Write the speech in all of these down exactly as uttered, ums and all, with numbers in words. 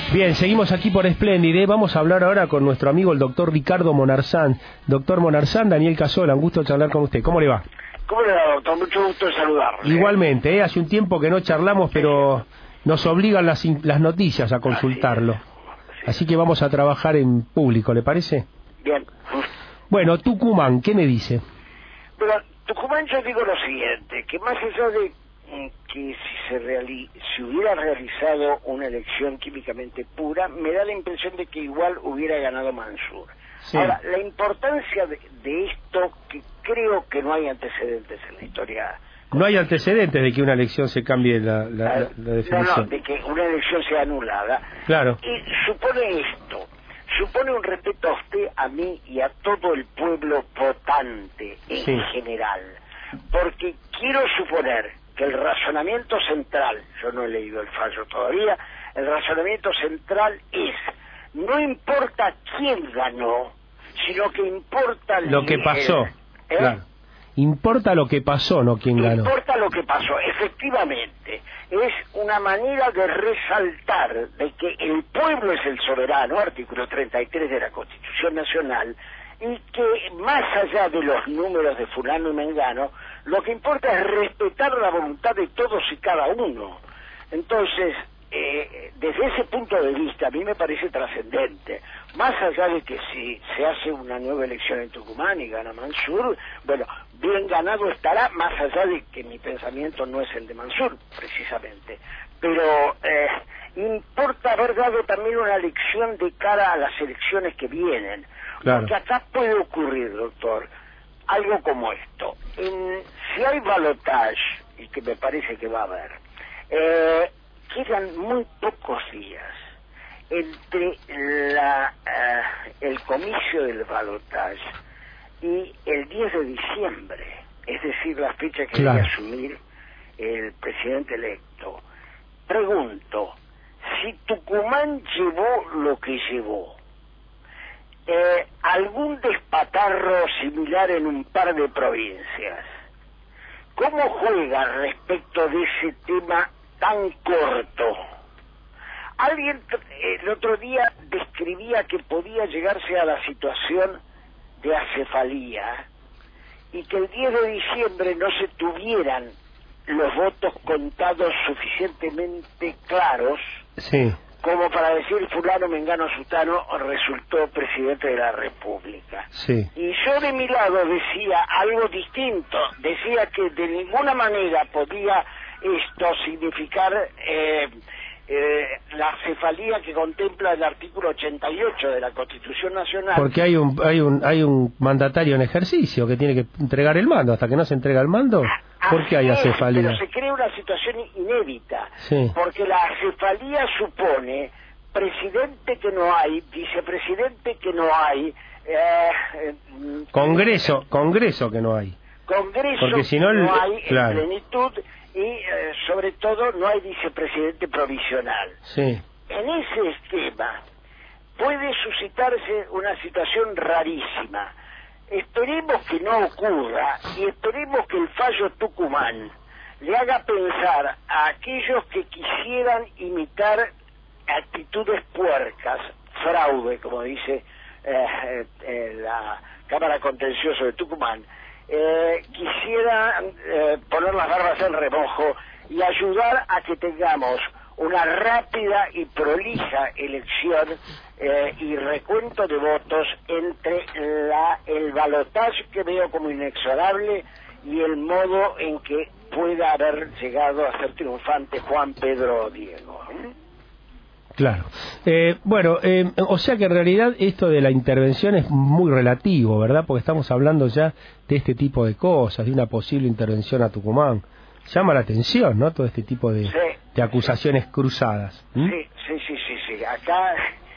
Bien, seguimos aquí por Espléndide. Vamos a hablar ahora con nuestro amigo el doctor Ricardo Monarzán. Doctor Monarzán, Daniel Casola, un gusto charlar con usted. ¿Cómo le va? ¿Cómo le va, doctor? Mucho gusto en saludarlo. Igualmente, ¿eh? Hace un tiempo que no charlamos, pero nos obligan las, las noticias a consultarlo. Así es. Así que vamos a trabajar en público, ¿le parece? Bien. Bueno, Tucumán, ¿qué me dice? Bueno, Tucumán yo digo lo siguiente, que más allá de que si se reali si hubiera realizado una elección químicamente pura, me da la impresión de que igual hubiera ganado Mansur. Sí. Ahora, la importancia de, de esto, que creo que no hay antecedentes en la historia. No hay antecedentes de que una elección se cambie la, la, la, la definición. No, no, de que una elección sea anulada. Claro. Y supone esto, supone un respeto a usted, a mí y a todo el pueblo votante en sí. general. Porque quiero suponer que el razonamiento central, yo no he leído el fallo todavía, el razonamiento central es, no importa quién ganó, sino que importa lo que pasó. ¿eh? Claro. Importa lo que pasó, no quién ganó. Importa lo que pasó, efectivamente. Es una manera de resaltar de que el pueblo es el soberano, artículo treinta y tres de la Constitución Nacional, y que más allá de los números de fulano y mengano, lo que importa es respetar la voluntad de todos y cada uno. Entonces, eh, desde ese punto de vista, a mí me parece trascendente. Más allá de que si se hace una nueva elección en Tucumán y gana Mansur, bueno, bien ganado estará, más allá de que mi pensamiento no es el de Mansur, precisamente. Pero eh, importa haber dado también una lección de cara a las elecciones que vienen. Claro. Porque acá puede ocurrir, doctor, algo como esto. En, si hay balotage, y que me parece que va a haber, eh, quedan muy pocos días entre la, uh, el comicio del balotage y el diez de diciembre, es decir, la fecha que claro. debe asumir el presidente electo. Pregunto, si Tucumán llevó lo que llevó, Eh, algún despatarro similar en un par de provincias, ¿cómo juega respecto de ese tema tan corto? Alguien el otro día describía que podía llegarse a la situación de acefalía y que el diez de diciembre no se tuvieran los votos contados suficientemente claros sí. como para decir fulano, mengano, sutano resultó presidente de la República. Sí. Y yo de mi lado decía algo distinto, decía que de ninguna manera podía esto significar eh, eh, la cefalía que contempla el artículo ochenta y ocho de la Constitución Nacional. Porque hay un hay un hay un mandatario en ejercicio que tiene que entregar el mando. Hasta que no se entrega el mando, ¿por qué hay acefalía? Pero se crea una situación inédita, sí. porque la acefalía supone presidente que no hay, vicepresidente que no hay, eh, eh, Congreso, Congreso que no hay. Congreso porque si no, que no hay claro. en plenitud y eh, sobre todo no hay vicepresidente provisional. Sí. En ese esquema puede suscitarse una situación rarísima. Esperemos que no ocurra y esperemos que el fallo Tucumán le haga pensar a aquellos que quisieran imitar actitudes puercas, fraude, como dice eh, eh, la Cámara Contencioso de Tucumán, eh, quisieran eh, poner las barbas en remojo y ayudar a que tengamos una rápida y prolija elección eh, y recuento de votos entre la, el balotaje que veo como inexorable y el modo en que pueda haber llegado a ser triunfante Juan Pedro Diego. ¿eh? Claro. Eh, bueno, eh, o sea que en realidad esto de la intervención es muy relativo, ¿verdad? Porque estamos hablando ya de este tipo de cosas, de una posible intervención a Tucumán. Llama la atención, ¿no? Todo este tipo de, sí, de acusaciones sí. cruzadas. ¿Mm? Sí, sí, sí, sí, sí. Acá,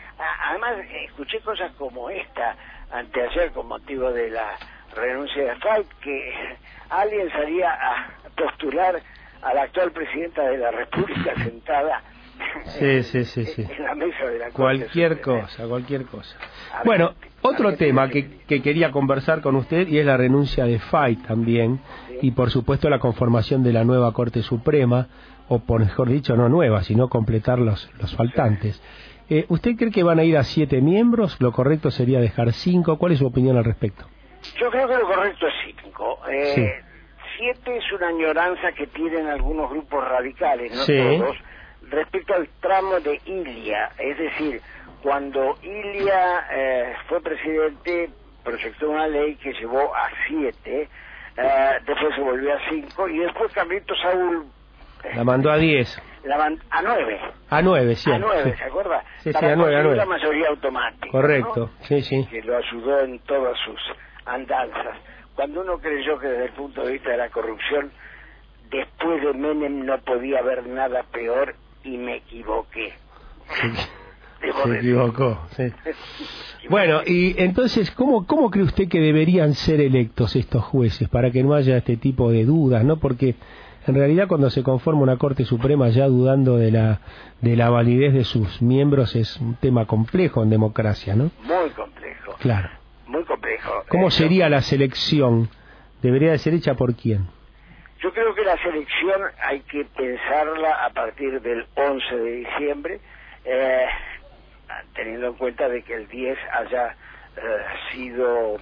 a, además, escuché cosas como esta anteayer con motivo de la renuncia de Fight, que alguien salía a postular a la actual presidenta de la República sentada sí, en, sí, sí, sí. en la mesa de la cualquier cosa, cualquier cosa. Bueno, otro tema que, que quería conversar con usted y es la renuncia de Fight también, sí. Y por supuesto la conformación de la nueva Corte Suprema, o por mejor dicho, no nueva, sino completar los, los faltantes. Eh, ¿Usted cree que van a ir a siete miembros? ¿Lo correcto sería dejar cinco? ¿Cuál es su opinión al respecto? Yo creo que lo correcto es cinco. Eh, sí. Siete es una añoranza que tienen algunos grupos radicales, no sí. todos, respecto al tramo de Ilia. Es decir, cuando Ilia eh, fue presidente, proyectó una ley que llevó a siete, eh, después se volvió a cinco, y después Carlito Saúl... Eh, la mandó a diez. La man, a nueve. A nueve, sí. A nueve, sí. ¿se acuerda? Sí, Para sí, a nueve, a nueve. la mayoría automática. Correcto, ¿no? sí, sí. Que lo ayudó en todas sus andanzas. Cuando uno creyó que desde el punto de vista de la corrupción, después de Menem no podía haber nada peor, y me equivoqué. Sí. Se equivocó, sí. Bueno, y entonces, ¿cómo, ¿cómo cree usted que deberían ser electos estos jueces para que no haya este tipo de dudas, no? Porque en realidad cuando se conforma una Corte Suprema ya dudando de la de la validez de sus miembros es un tema complejo en democracia, ¿no? Muy complejo. Claro. Muy complejo. ¿Cómo eh, sería yo, la selección? ¿Debería de ser hecha por quién? Yo creo que la selección hay que pensarla a partir del once de diciembre, eh, teniendo en cuenta de que el diez haya eh, sido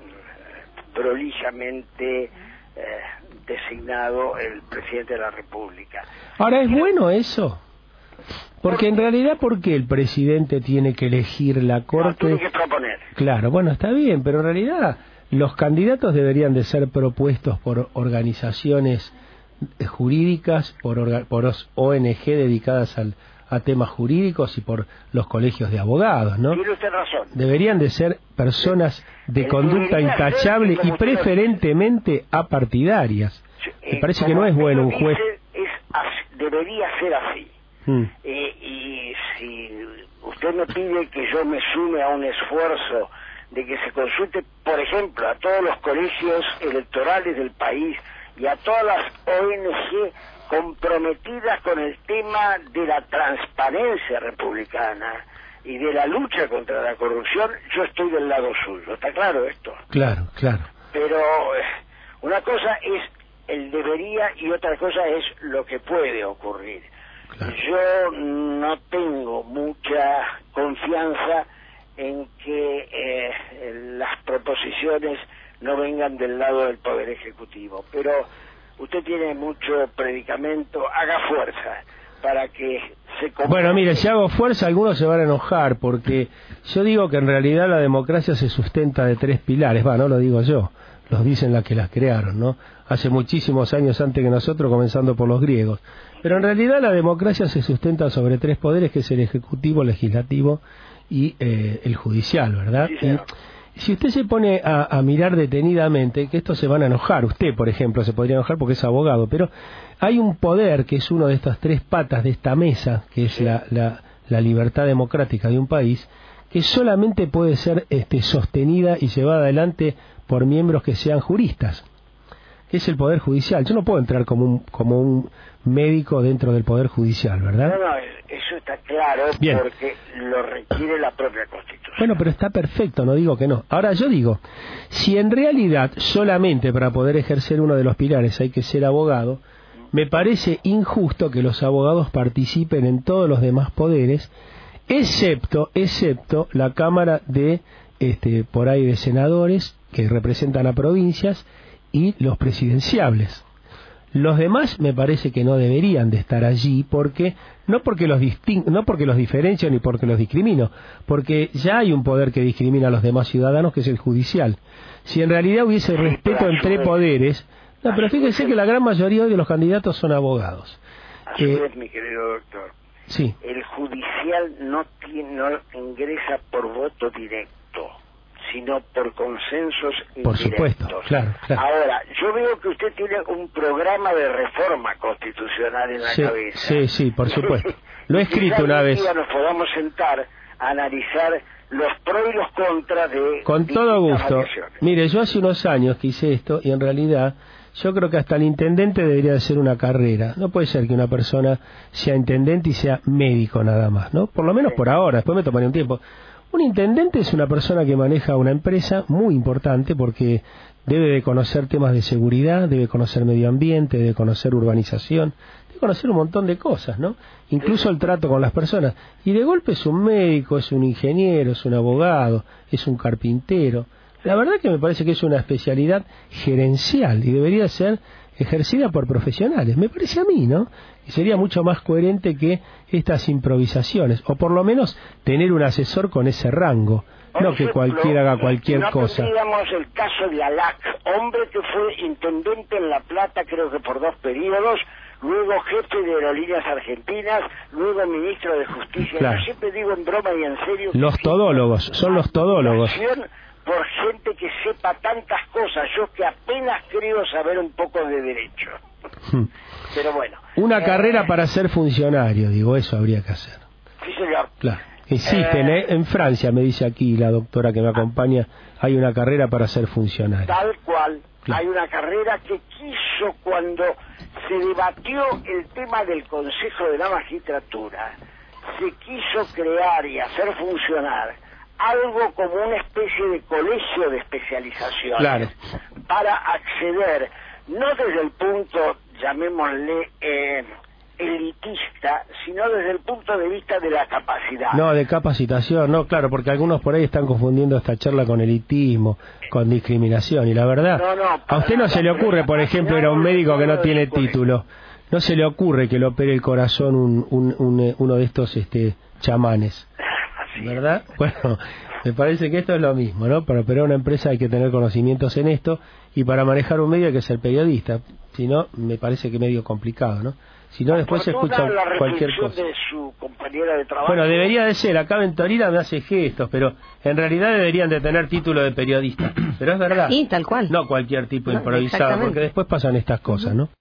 prolijamente eh, designado el presidente de la República. Ahora, ¿es bueno eso? Porque en realidad, ¿por qué el presidente tiene que elegir la Corte? No, tiene que proponer. Claro, bueno, está bien, pero en realidad los candidatos deberían de ser propuestos por organizaciones jurídicas, por, orga, por O N G dedicadas al, a temas jurídicos y por los colegios de abogados, ¿no? Tiene usted razón. Deberían de ser personas de conducta intachable y preferentemente apartidarias. Me parece que no es bueno un juez... Es, debería ser así. Mm. Eh, y si usted me pide que yo me sume a un esfuerzo de que se consulte, por ejemplo, a todos los colegios electorales del país y a todas las O N G comprometidas con el tema de la transparencia republicana y de la lucha contra la corrupción, yo estoy del lado suyo. ¿Está claro esto? Claro, claro. Pero eh, una cosa es el debería y otra cosa es lo que puede ocurrir. Claro. Yo no tengo mucha confianza en que eh, las proposiciones no vengan del lado del Poder Ejecutivo, pero usted tiene mucho predicamento, haga fuerza para que se... Bueno, mire, si hago fuerza algunos se van a enojar, porque yo digo que en realidad la democracia se sustenta de tres pilares, va, no lo digo yo, los dicen las que las crearon, ¿no? Hace muchísimos años antes que nosotros, comenzando por los griegos. Pero en realidad la democracia se sustenta sobre tres poderes, que es el ejecutivo, el legislativo y eh, el judicial, ¿verdad? Sí, y si usted se pone a, a mirar detenidamente, que estos se van a enojar, usted por ejemplo se podría enojar porque es abogado, pero hay un poder que es uno de estas tres patas de esta mesa, que es la, la, la libertad democrática de un país, que solamente puede ser este, sostenida y llevada adelante por miembros que sean juristas, que es el Poder Judicial. Yo no puedo entrar como un, como un médico dentro del Poder Judicial, ¿verdad? No, no, eso está claro. Bien. Porque lo requiere la propia Constitución. Bueno, pero está perfecto, no digo que no. Ahora, yo digo, si en realidad solamente para poder ejercer uno de los pilares hay que ser abogado, me parece injusto que los abogados participen en todos los demás poderes, excepto, excepto la Cámara de, este, por ahí de senadores que representan a provincias y los presidenciables. Los demás me parece que no deberían de estar allí, porque no porque los disting, no porque los diferencio ni porque los discrimino, porque ya hay un poder que discrimina a los demás ciudadanos, que es el judicial. Si en realidad hubiese respeto entre poderes, no, pero fíjese que la gran mayoría de los candidatos son abogados. A su vez, mi querido doctor, sí. El judicial no tiene, no ingresa por voto directo, sino por consensos indirectos. Por supuesto, claro, claro. Ahora, yo veo que usted tiene un programa de reforma constitucional en la sí, cabeza. Sí, sí, por supuesto. Lo he escrito una vez. Nos podamos sentar a analizar los pros y los contras de... Con todo gusto. Variaciones. Mire, yo hace unos años que hice esto y en realidad yo creo que hasta el intendente debería de ser una carrera. No puede ser que una persona sea intendente y sea médico nada más, ¿no? Por lo menos sí. Por ahora, después me tomaré un tiempo. Un intendente es una persona que maneja una empresa muy importante porque debe de conocer temas de seguridad, debe conocer medio ambiente, debe conocer urbanización, debe conocer un montón de cosas, ¿no? Incluso el trato con las personas. Y de golpe es un médico, es un ingeniero, es un abogado, es un carpintero. La verdad que me parece que es una especialidad gerencial y debería ser ejercida por profesionales, me parece a mí, ¿no? Y sería mucho más coherente que estas improvisaciones, o por lo menos tener un asesor con ese rango, por no ejemplo, que cualquiera haga cualquier no cosa. Tendríamos el caso de Alac, hombre que fue intendente en La Plata, creo que por dos periodos, luego jefe de Aerolíneas Argentinas, luego ministro de Justicia. Claro. Yo siempre digo en broma y en serio... Los todólogos, son los todólogos. Por gente que sepa tantas cosas, yo que apenas creo saber un poco de derecho. Hmm. Pero bueno. Una eh, carrera para ser funcionario, digo, eso habría que hacer. Sí, señor. Claro. Existen, ¿eh? En Francia, me dice aquí la doctora que me acompaña, hay una carrera para ser funcionario. Tal cual. Claro. Hay una carrera que quiso cuando se debatió el tema del Consejo de la Magistratura, se quiso crear y hacer funcionar algo como una especie de colegio de especialización, claro, para acceder, no desde el punto, llamémosle, eh, elitista, sino desde el punto de vista de la capacidad. No, de capacitación, no, claro, porque algunos por ahí están confundiendo esta charla con elitismo, con discriminación, y la verdad, no, no, a usted no se le ocurre, por ejemplo, era un médico que no tiene título, no se le ocurre que le opere el corazón un, un, un, uno de estos este chamanes. ¿Verdad? Bueno, me parece que esto es lo mismo, ¿no? Para operar una empresa hay que tener conocimientos en esto y para manejar un medio hay que ser periodista. Si no, me parece que es medio complicado, ¿no? Si no, después se escucha cualquier cosa. De su compañera de trabajo. Bueno, debería de ser. Acá Ventorina me hace gestos, pero en realidad deberían de tener título de periodista. Pero es verdad. Sí, tal cual. No cualquier tipo No, improvisado, porque después pasan estas cosas, ¿no?